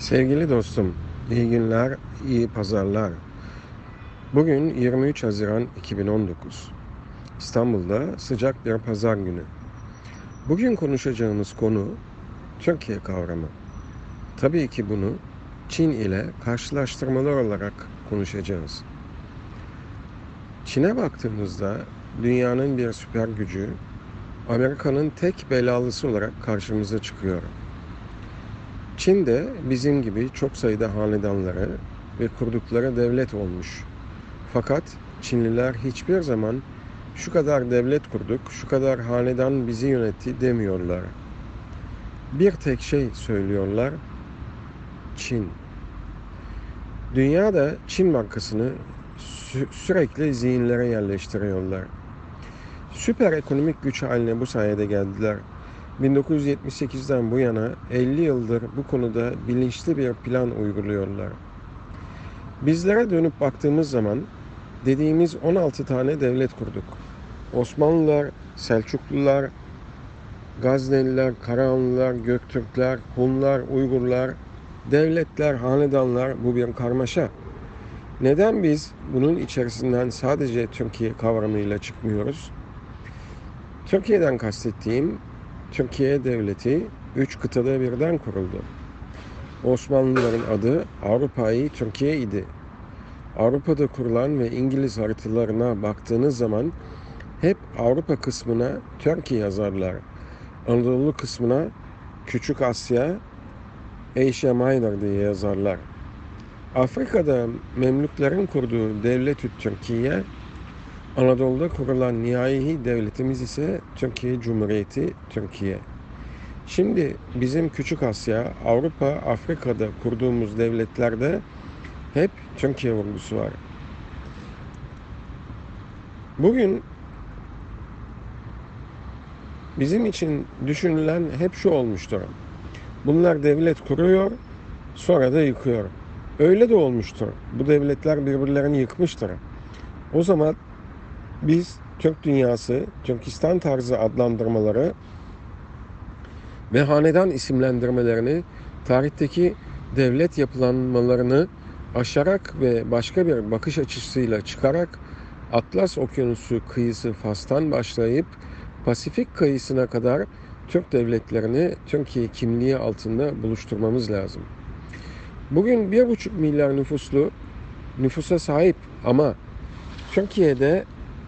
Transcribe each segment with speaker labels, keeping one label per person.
Speaker 1: Sevgili dostum, iyi günler, iyi pazarlar. Bugün 23 Haziran 2019. İstanbul'da sıcak bir pazar günü. Bugün konuşacağımız konu Türkiye kavramı. Tabii ki bunu Çin ile karşılaştırmalar olarak konuşacağız. Çin'e baktığımızda dünyanın bir süper gücü, Amerika'nın tek belalısı olarak karşımıza çıkıyor. Çin de bizim gibi çok sayıda hanedanları ve kurdukları devlet olmuş. Fakat Çinliler hiçbir zaman şu kadar devlet kurduk, şu kadar hanedan bizi yönetti demiyorlar. Bir tek şey söylüyorlar, Çin. Dünyada Çin markasını sürekli zihinlere yerleştiriyorlar. Süper ekonomik güç haline bu sayede geldiler. 1978'den bu yana 50 yıldır bu konuda bilinçli bir plan uyguluyorlar. Bizlere dönüp baktığımız zaman dediğimiz 16 tane devlet kurduk. Osmanlılar, Selçuklular, Gazneliler, Karahanlılar, Göktürkler, Hunlar, Uygurlar, devletler, hanedanlar, bu bir karmaşa. Neden biz bunun içerisinden sadece Türkiye kavramıyla çıkmıyoruz? Türkiye'den kastettiğim, Türkiye devleti 3 kıtada birden kuruldu. Osmanlıların adı Avrupa'yı Türkiye idi. Avrupa'da kurulan ve İngiliz haritalarına baktığınız zaman hep Avrupa kısmına Türkiye yazarlar. Anadolu kısmına Küçük Asya, Asia Minor diye yazarlar. Afrika'da Memlüklerin kurduğu Devlet-i Türkiye, Anadolu'da kurulan nihai devletimiz ise Türkiye Cumhuriyeti Türkiye. Şimdi bizim Küçük Asya, Avrupa, Afrika'da kurduğumuz devletlerde hep Türkiye vurgusu var. Bugün bizim için düşünülen hep şu olmuştur. Bunlar devlet kuruyor, sonra da yıkıyor. Öyle de olmuştur. Bu devletler birbirlerini yıkmıştır. O zaman biz Türk dünyası, Türkistan tarzı adlandırmaları ve hanedan isimlendirmelerini, tarihteki devlet yapılanmalarını aşarak ve başka bir bakış açısıyla çıkarak Atlas Okyanusu kıyısı Fas'tan başlayıp Pasifik kıyısına kadar Türk devletlerini Türkiye kimliği altında buluşturmamız lazım. Bugün 1,5 milyar nüfusa sahip ama Türkiye'de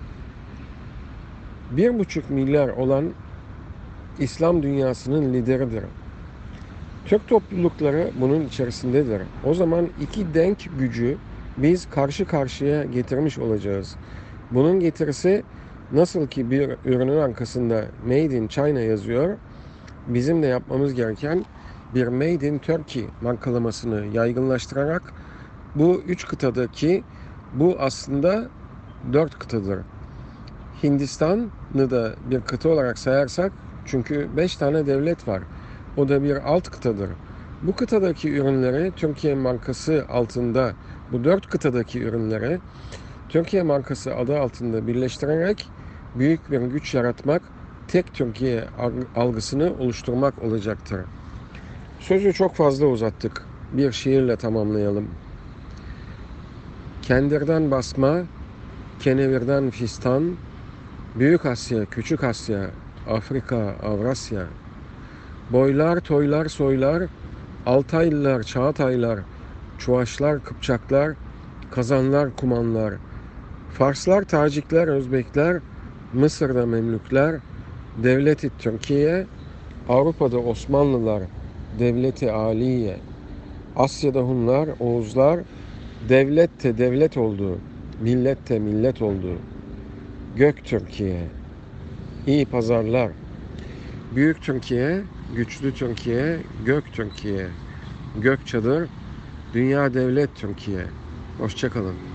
Speaker 1: 1,5 milyar olan İslam dünyasının lideridir. Türk toplulukları bunun içerisindedir. O zaman iki denk gücü biz karşı karşıya getirmiş olacağız. Bunun getirisi nasıl ki bir ürünün arkasında Made in China yazıyor, bizim de yapmamız gereken bir Made in Turkey markalamasını yaygınlaştırarak bu 3 kıtadaki, bu aslında 4 kıtadır. Hindistan'ı da bir kıta olarak sayarsak, çünkü 5 tane devlet var. O da bir alt kıtadır. Bu kıtadaki ürünleri Türkiye markası altında, bu 4 kıtadaki ürünleri Türkiye markası adı altında birleştirerek büyük bir güç yaratmak, tek Türkiye algısını oluşturmak olacaktır. Sözü çok fazla uzattık. Bir şiirle tamamlayalım. Kendirden basma, kenevirden fistan, Büyük Asya, Küçük Asya, Afrika, Avrasya, boylar, toylar, soylar, Altaylılar, Çağataylar, Çuvaşlar, Kıpçaklar, Kazanlar, Kumanlar, Farslar, Tacikler, Özbekler, Mısır'da Memlükler, Devlet-i Türkiye, Avrupa'da Osmanlılar, Devlet-i Aliye, Asya'da Hunlar, Oğuzlar, devlette devlet oldu, millette millet oldu. Gök Türkiye, iyi pazarlar. Büyük Türkiye, güçlü Türkiye, Gök Türkiye. Gök çadır, dünya devlet Türkiye. Hoşça kalın.